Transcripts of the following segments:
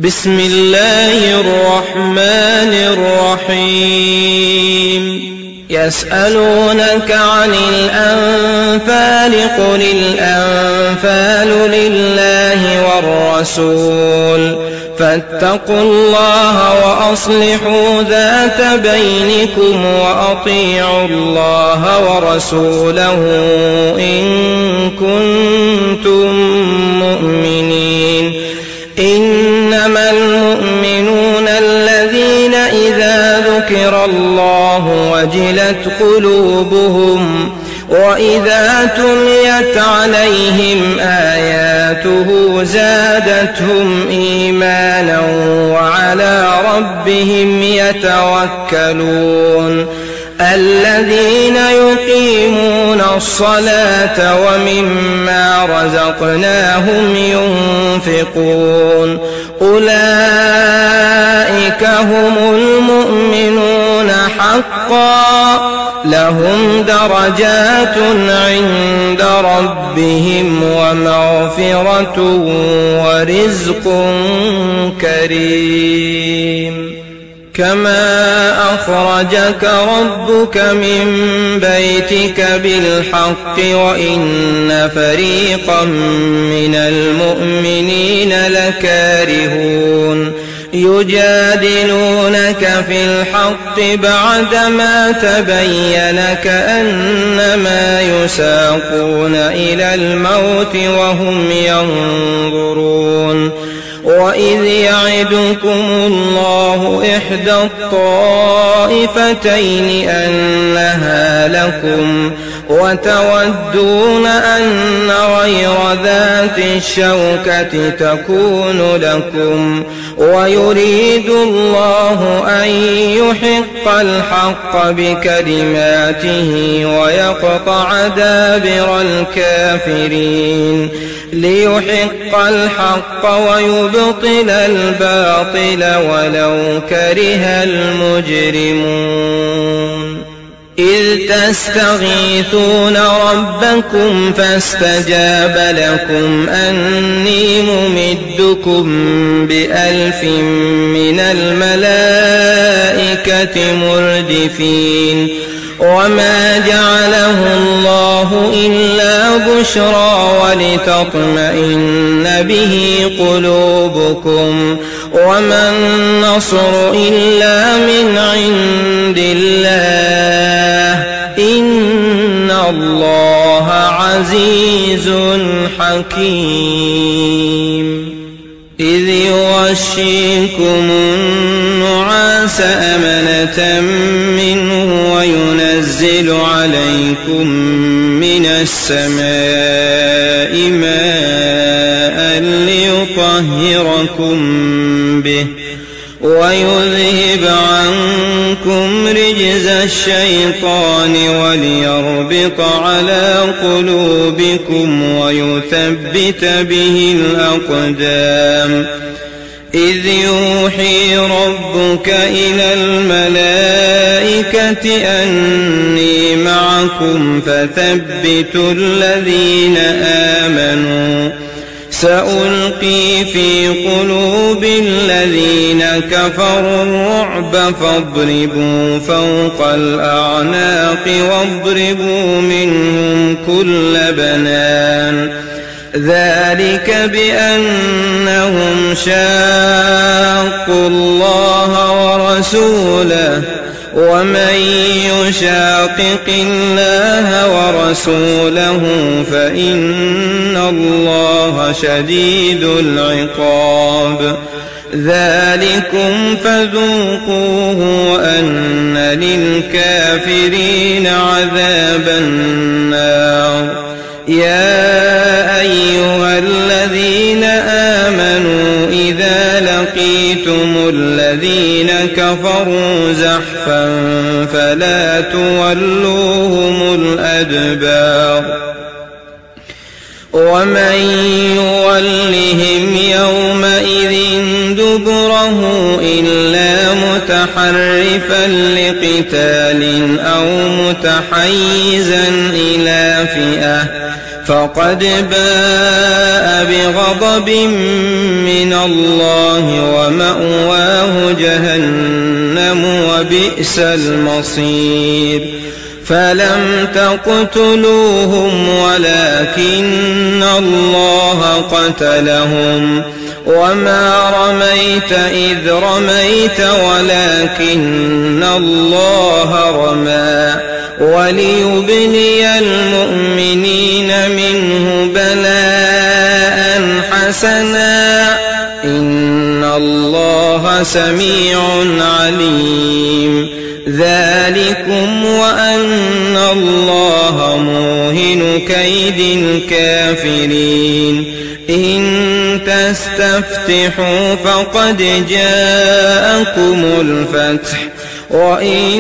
بسم الله الرحمن الرحيم يسألونك عن الأنفال قل الأنفال لله والرسول فاتقوا الله وأصلحوا ذات بينكم وأطيعوا الله ورسوله إن كنتم مؤمنين إنما المؤمنون الذين إذا ذكر الله وجلت قلوبهم وإذا تليت عليهم آياته زادتهم إيمانا وعلى ربهم يتوكلون الذين يقيمون الصلاة ومما رزقناهم ينفقون أولئك هم المؤمنون حقا لهم درجات عند ربهم ومغفرة ورزق كريم كما أخرجك ربك من بيتك بالحق وإن فريقا من المؤمنين لكارهون يجادلونك في الحق بعدما تبين كأنما يساقون إلى الموت وهم ينظرون وإذ يعدكم الله إحدى الطائفتين أنها لكم وتودون أن غير ذات الشوكة تكون لكم ويريد الله أن يحق الحق بكلماته ويقطع دابر الكافرين ليحق الحق ويبطل الباطل ولو كره المجرمون إذ تستغيثون ربكم فاستجاب لكم أني ممدكم ب1000 من الملائكة مردفين وما جعله الله إلا بشرى ولتطمئن به قلوبكم وما النصر إلا من عند الله إن الله عزيز حكيم إذ يغشيكم النعاس أمنة منه وينزل عليكم من السماء ماء ليطهركم به ويذهب عنكم رجز الشيطان وليربط على قلوبكم ويثبت به الأقدام إذ يوحي ربك إلى الملائكة أني معكم فثبتوا الذين آمنوا سألقي في قلوب الذين كفروا الرعب فاضربوا فوق الأعناق واضربوا منهم كل بنان ذلك بأنهم شاقوا الله ورسوله ومن يشاقق الله ورسوله فإن الله شديد العقاب ذلكم فذوقوه وأن للكافرين عذاب النار يا أيها الذين آمنوا إذا لقيتم الذين كفروا زحفا فلا تولوهم الأدبار ومن يولهم يومئذ دبره إلا متحرفا لقتال أو متحيزا إلى فئة فقد باء بغضب من الله ومأواه جهنم وبئس المصير فلم تقتلوهم ولكن الله قتلهم وما رميت إذ رميت ولكن الله رمى وليبلي المؤمنين منه بلاء حسنا إن الله سميع عليم ذلكم وأن الله موهن كيد الكافرين إن تستفتحوا فقد جاءكم الفتح وإن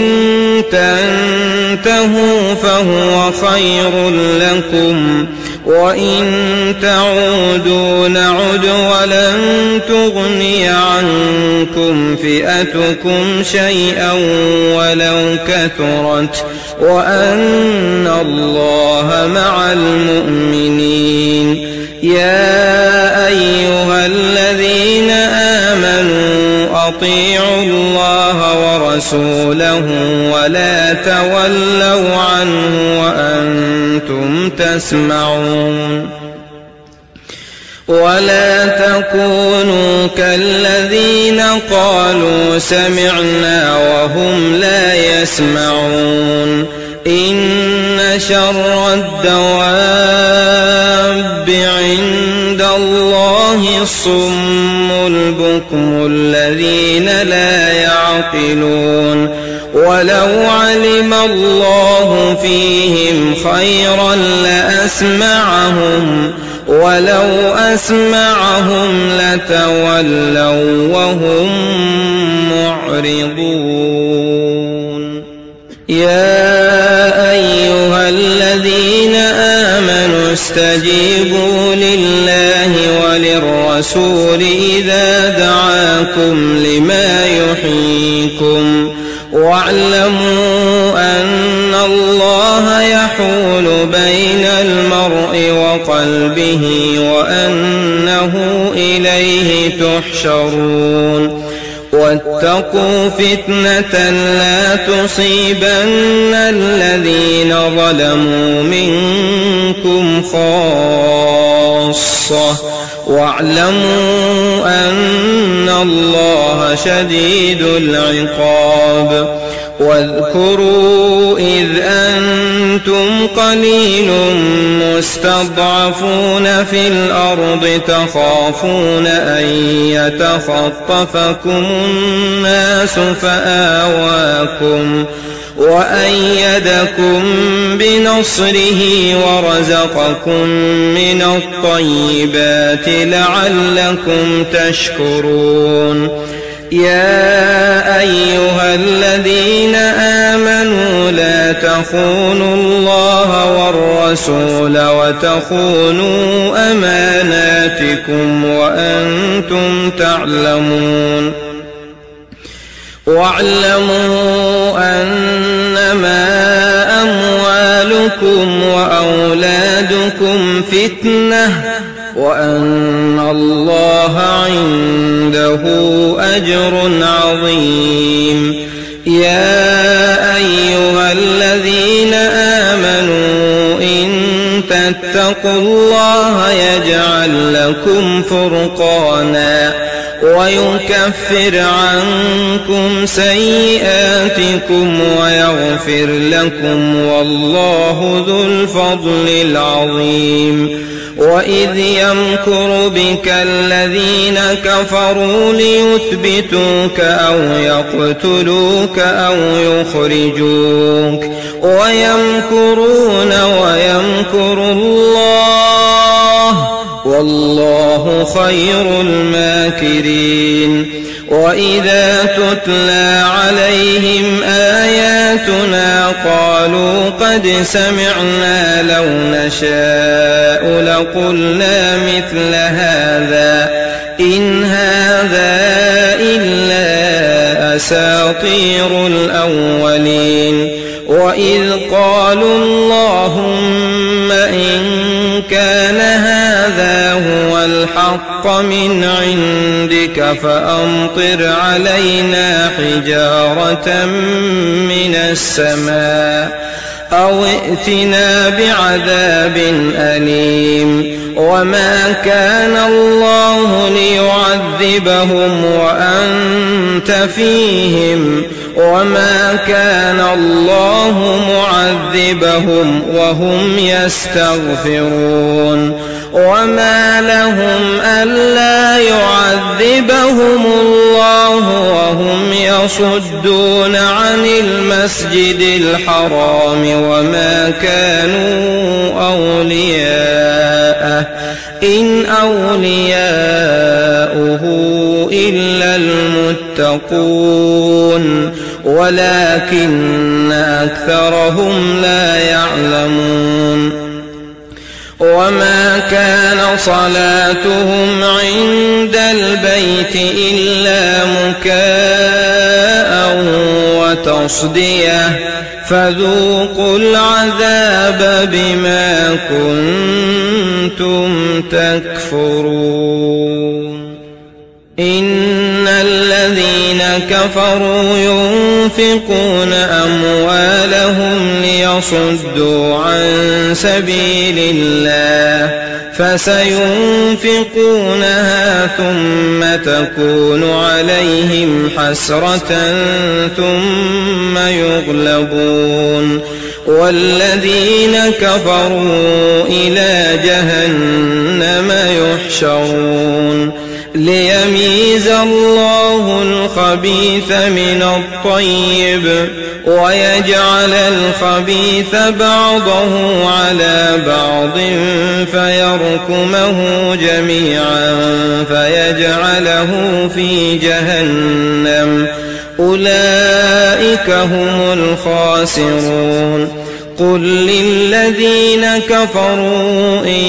تنتهوا فهو خير لكم وإن تعودوا نعد ولن تغني عنكم فئتكم شيئا ولو كثرت وأن الله مع المؤمنين يا أيها الذين آمنوا أطيعوا الله ورسوله ولا تولوا عنه وأنتم تسمعون ولا تكونوا كالذين قالوا سمعنا وهم لا يسمعون إن شر الدواب عند الله الصم البكم الذين لا يعقلون ولو علم الله فيهم خيرا لأسمعهم ولو أسمعهم لتولوا وهم معرضون يا أيها الذين آمنوا استجيبوا لله وللرسول إذا دعاكم لما يحييكم واعلموا أن الله يحول بين المرء وقلبه وأنه إليه تحشرون واتقوا فتنة لا تصيبن الذين ظلموا منكم خاصة واعلموا أن الله شديد العقاب واذكروا إذ أنتم قليل مستضعفون في الأرض تخافون أن يتخطفكم الناس فآواكم وأيدكم بنصره ورزقكم من الطيبات لعلكم تشكرون يا أيها الذين آمنوا لا تخونوا الله والرسول وتخونوا أماناتكم وأنتم تعلمون واعلموا أنما أموالكم وأولادكم فتنة وأن الله عنده أجر عظيم يا أيها الذين آمنوا إن تتقوا الله يجعل لكم فرقانا ويكفر عنكم سيئاتكم ويغفر لكم والله ذو الفضل العظيم وإذ يمكر بك الذين كفروا ليثبتوك أو يقتلوك أو يخرجوك ويمكرون ويمكر الله والله خير الماكرين وإذا تتلى عليهم آياتنا قالوا قد سمعنا لو نشاء لقلنا مثل هذا إن هذا إلا أساطير الأولين وإذ قالوا اللهم إن الحق من عندك فأمطر علينا حجارة من السماء أو ائتنا بعذاب أليم وما كان الله ليعذبهم وأنت فيهم وما كان الله معذبهم وهم يستغفرون وما لهم ألا يعذبهم الله وهم يصدون عن المسجد الحرام وما كانوا أولياءه إن أولياؤه إلا المتقون ولكن أكثرهم لا يعلمون وما كان صلاتهم عند البيت إلا مكاء وتصدية فذوقوا العذاب بما كنتم تكفرون إن الذين كفروا ينفقون أموالهم ليصدوا عن سبيل الله فسينفقونها ثم تكون عليهم حسرة ثم يغلبون والذين كفروا إلى جهنم يحشرون ليميز الله الخبيث من الطيب ويجعل الخبيث بعضه على بعض فيركمه جميعا فيجعله في جهنم أولئك هم الخاسرون قل للذين كفروا إن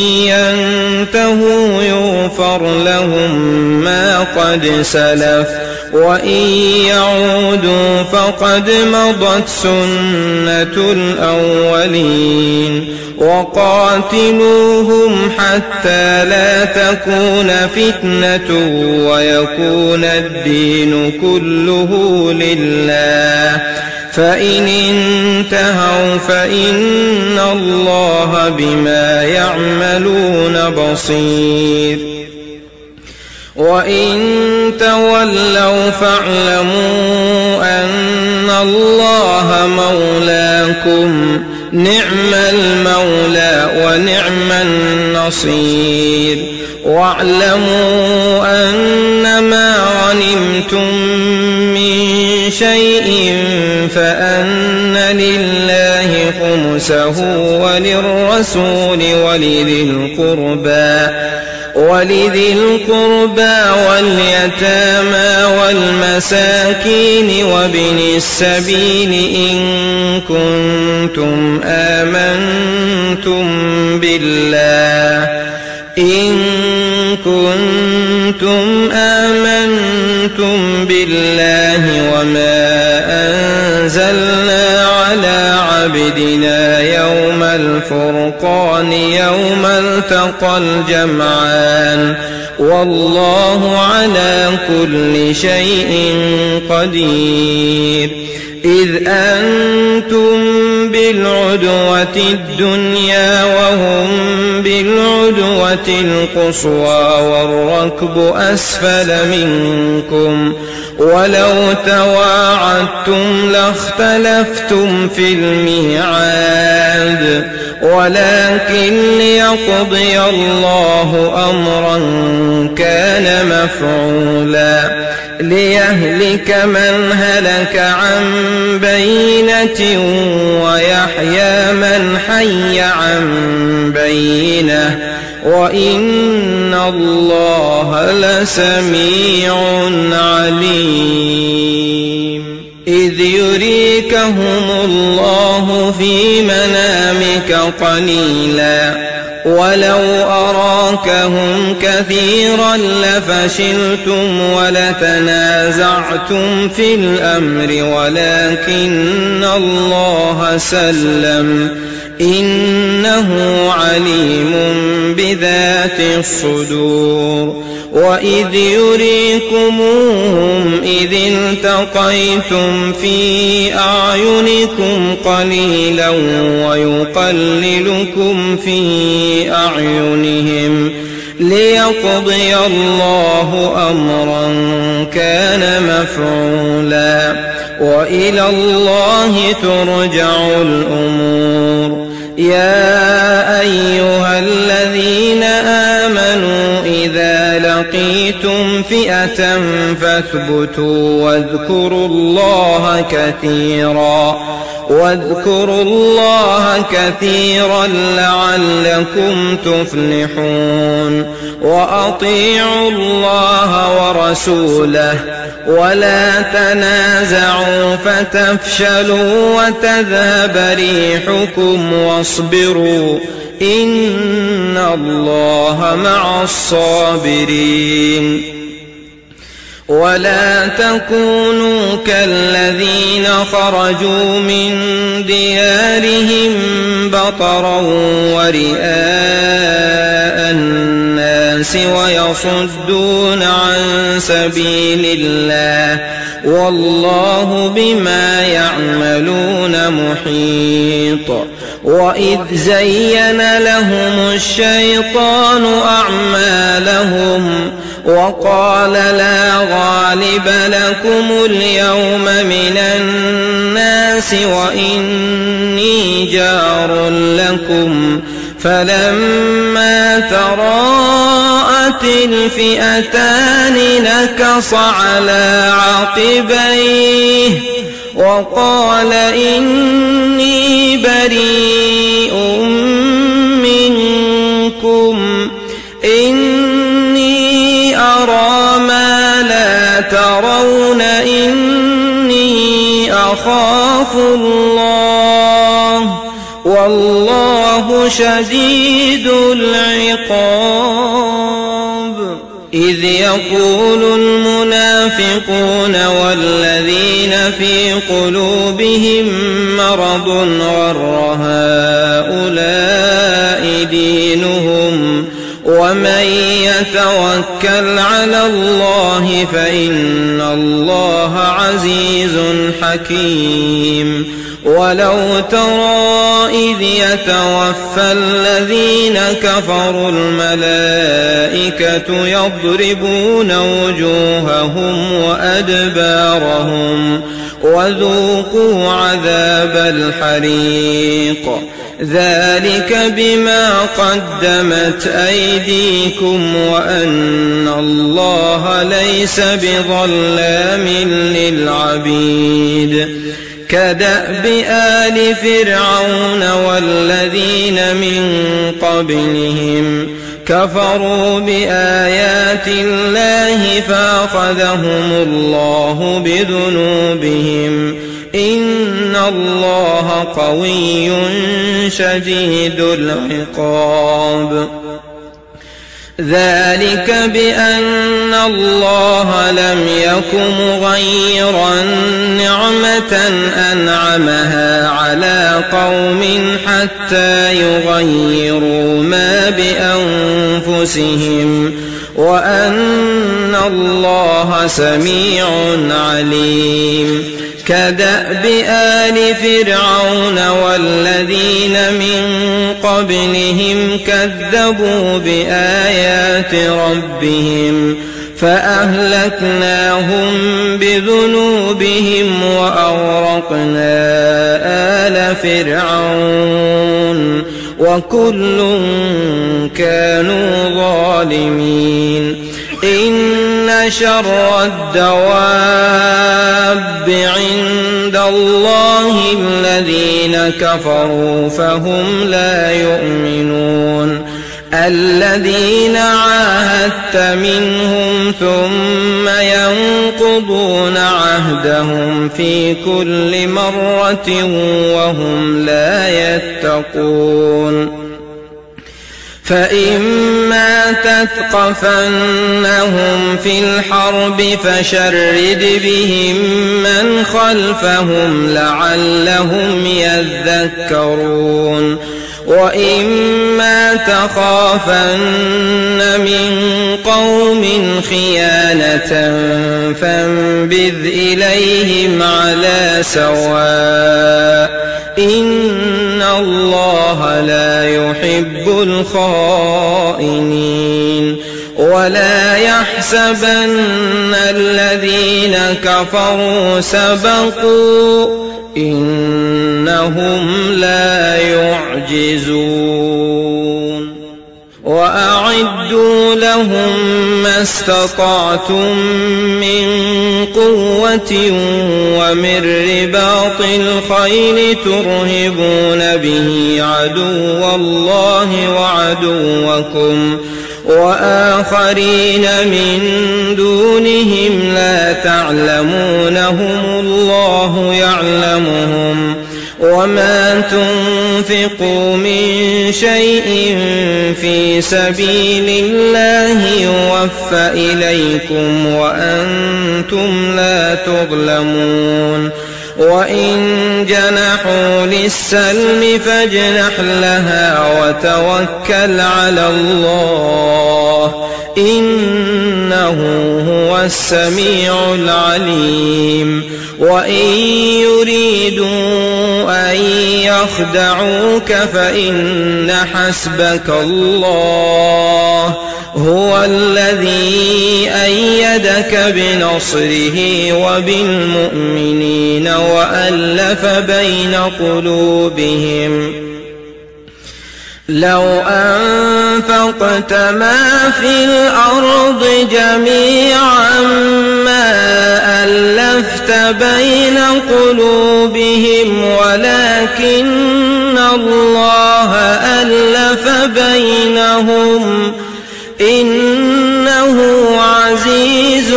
ينتهوا يغفر لهم ما قد سلف وإن يعودوا فقد مضت سنة الأولين وقاتلوهم حتى لا تكون فتنة ويكون الدين كله لله فإن انتهوا فإن الله بما يعملون بصير وإن تولوا فاعلموا أن الله مولاكم نعم المولى ونعم النصير واعلموا أنما غنمتم من شيء فأن لله خمسه وللرسول ولذي القربى واليتامى والمساكين وابن السبيل إن كنتم آمنتم بالله وما أنزلنا على عبدنا يوم الفرقان يوم التقى الجمعان والله على كل شيء قدير إذ أنتم بالعدوة الدنيا وهم بالعدوة القصوى والركب أسفل منكم ولو تواعدتم لاختلفتم في الميعاد ولكن ليقضي الله أمرا كان مفعولا ليهلك من هلك عن بينة ويحيى من حي عن بينة وإن الله لسميع عليم إذ يريكهم الله في منامك قليلا ولو أراكهم كثيرا لفشلتم ولتنازعتم في الأمر ولكن الله سلم إنه عليم بذات الصدور وإذ يريكموهم إذ التقيتم في أعينكم قليلا ويقللكم في أعينهم ليقضي الله أمرا كان مفعولا وإلى الله ترجع الأمور يا أيها الذين آمنوا إذا لقيتم فئة فاثبتوا واذكروا الله كثيرا لعلكم تفلحون وأطيعوا الله ورسوله ولا تنازعوا فتفشلوا وتذهب ريحكم واصبروا إن الله مع الصابرين ولا تكونوا كالذين خرجوا من ديارهم بطرا ورئاء الناس ويصدون عن سبيل الله والله بما يعملون محيط وإذ زين لهم الشيطان أعمالهم وقال لا غالب لكم اليوم من الناس وإني جار لكم فلما تراءت الفئتان نكص على عقبيه وقال إني بريء منكم إني أرى ما لا ترون إني أخاف الله والله شديد العقاب إذ يقول المنافقون والذين في قلوبهم مرض غر هؤلاء دينهم ومن يتوكل على الله فإن الله عزيز حكيم ولو ترى إذ يتوفى الذين كفروا الملائكة يضربون وجوههم وأدبارهم وذوقوا عذاب الحريق ذلك بما قدمت أيديكم وأن الله ليس بظلام للعبيد كدأب آل فرعون والذين من قبلهم كفروا بآيات الله فأخذهم الله بذنوبهم إن الله قوي شديد العقاب ذلك بأن الله لم يك مغيرا نعمة أنعمها على قوم حتى يغيروا ما بأنفسهم وأن الله سميع عليم كدأب آل فرعون والذين من قبلهم كذبوا بآيات ربهم فأهلكناهم بذنوبهم وأغرقنا آل فرعون وكل كانوا ظالمين إن شر الدواب عند الله الذين كفروا فهم لا يؤمنون الذين عاهدت منهم ثم ينقضون عهدهم في كل مرة وهم لا يتقون فإما تثقفنهم في الحرب فشرد بهم من خلفهم لعلهم يذكرون وإما تخافن من قوم خيانة فانبذ إليهم على سواء إن الله لا يحب الخائنين ولا يحسبن الذين كفروا سبقوا إنهم لا يعجزون وأعدوا لهم ما استطعتم من قوة ومن رباط الخيل ترهبون به عدو الله وعدوكم وآخرين من دونهم لا تعلمونهم الله يعلمهم وما تنفقوا من شيء في سبيل الله يوفى إليكم وأنتم لا تظلمون وإن جنحوا للسلم فاجنح لها وتوكل على الله إنه هو السميع العليم وإن يريدوا أن يخدعوك فإن حسبك الله هو الذي أيدك بنصره وبالمؤمنين وألف بين قلوبهم لو أنفقت ما في الأرض جميعا ما ألفت بين قلوبهم ولكن الله ألف بينهم إنه عزيز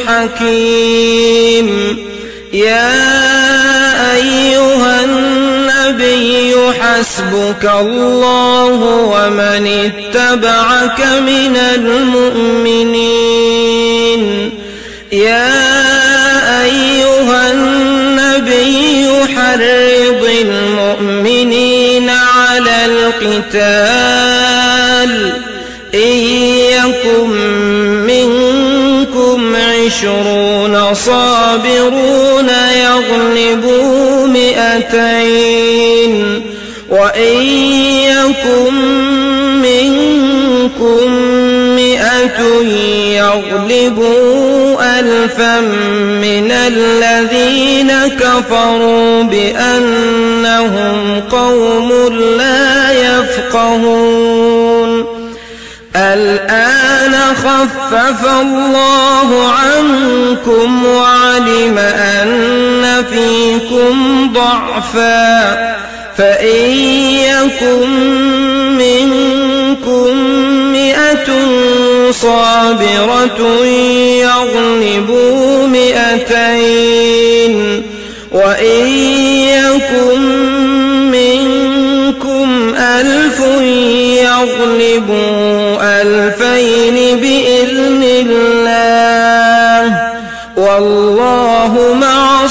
حكيم يا أيها النبي حسبك الله ومن اتبعك من المؤمنين يا أيها النبي حرض المؤمنين على القتال إن يكن منكم 20 صابرون يغلبوا 200 وإن يكن منكم 100 يغلبوا 1000 من الذين كفروا بأنهم قوم لا يفقهون الآن خفف الله عنكم وعلم أن فيكم ضعفا فإن يكن منكم 100 صابرة يغلبوا 200 وإن يكن منكم 1000 يغلبوا 2000 بإذن الله والله مع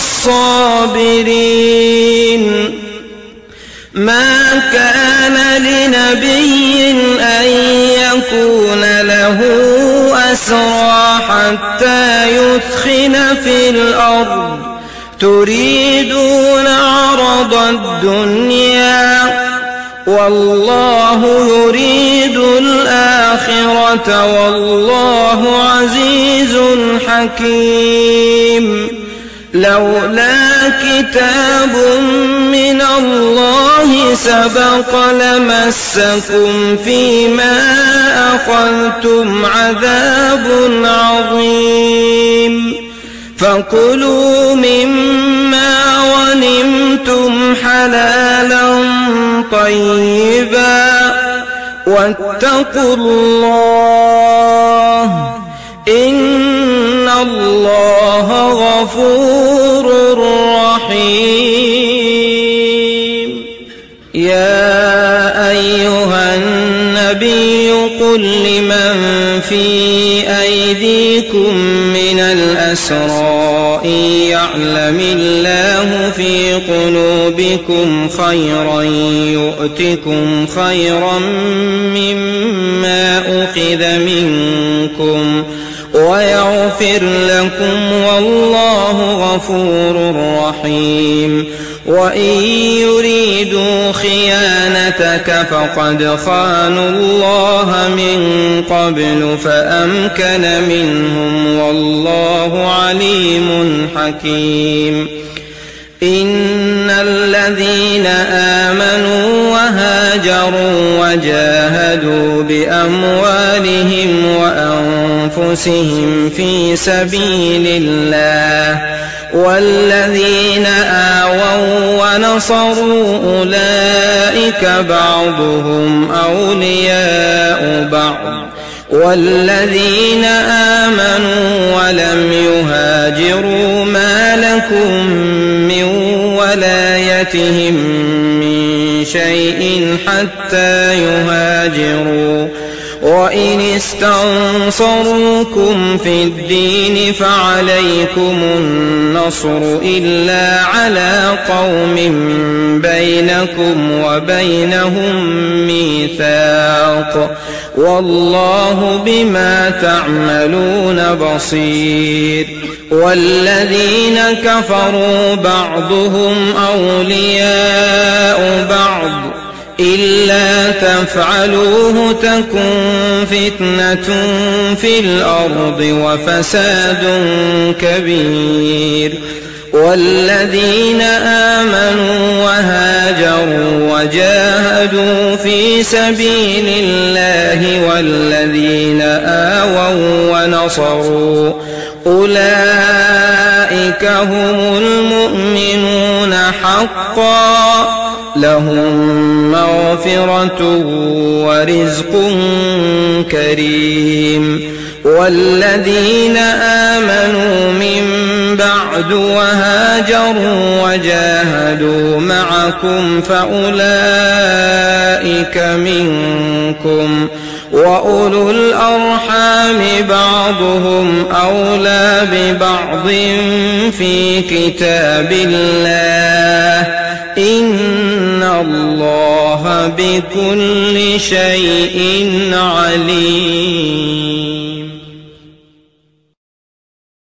الصابرين ما كان لنبي أن يكون له أسرى حتى يثخن في الأرض تريدون عرض الدنيا والله يريد الآخرة والله عزيز حكيم لولا كتاب من الله سبق لمسكم فيما أخذتم عذاب عظيم فكلوا مما غنمتم حلالا طيبا واتقوا الله إن الله غفور رحيم يا أيها النبي لمن في أيديكم من الأسرى إن يعلم الله في قلوبكم خيرا يؤتكم خيرا مما أخذ منكم ويغفر لكم والله غفور رحيم. وإن يريدوا خيانتك فقد خانوا الله من قبل فأمكن منهم والله عليم حكيم. إن الذين آمنوا وهاجروا وجاهدوا بأموالهم وأنفسهم في سبيل الله والذين آووا ونصروا أولئك بعضهم أولياء بعض والذين آمنوا ولم يهاجروا ما لكم من ولايتهم من شيء حتى يهاجروا وإن استنصروكم في الدين فعليكم النصر إلا على قوم بينكم وبينهم ميثاق والله بما تعملون بصير. والذين كفروا بعضهم أولياء بعض إلا تفعلوه تكن فتنة في الأرض وفساد كبير. والذين آمنوا وهاجروا وجاهدوا في سبيل الله والذين آووا ونصروا أولئك هم المؤمنون حقا لهم مغفرة ورزق كريم. والذين آمنوا من بعد وهاجروا وجاهدوا معكم فأولئك منكم وأولو الأرحام بعضهم أولى ببعض في كتاب الله إن الله بكل شيء عليم.